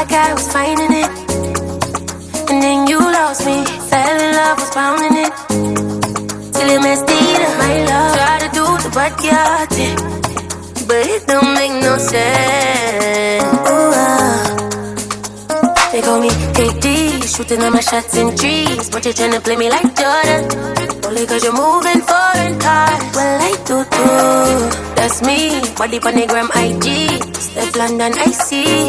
like I was finding it. And then you lost me, fell in love, was pounding it. Till you messed it up, my love. Try to do the backyard thing, but it don't make no sense. Ooh, they call me KD, shooting all my shots in trees, but you're trying to play me like Jordan. Only cause you're moving foreign cars. Well, I do too. That's me, body on the gram IG. Steph London, I see.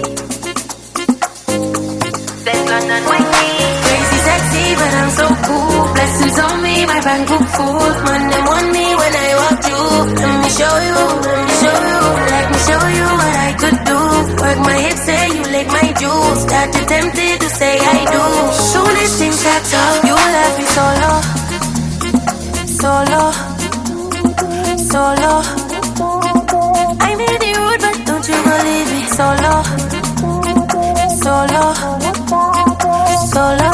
Steph London, crazy sexy, but I'm so cool. Blessings on me, my bank book full. Man, them want me when I walk through. Let me show you, let me show you what I could do. Work my hips, say you lick my juice. Started tempted to say I do. Soon as things got tough, you left me solo. Solo, solo. I made it rude, but don't you believe me? Solo, solo, solo.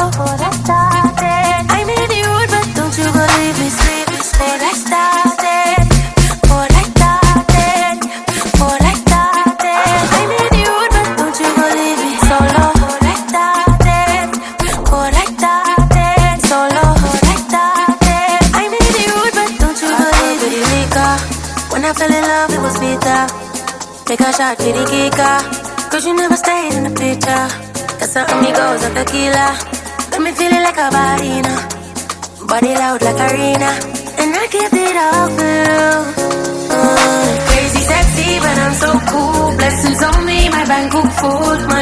I made it rude, but don't you believe me? Before I started, before I started, before I started. I made it rude, but don't you believe me? Solo, before I started, before I started, solo, before I started. I made it rude, but don't you believe me? When I fell in love, it was bitter. Take a shot for the kicker, cause you never stayed in the picture. Cause some amigos of tequila got me feeling like a ballerina, body loud like arena, and I kept it all for you. Crazy sexy, but I'm so cool. Blessings on me, my bank book full.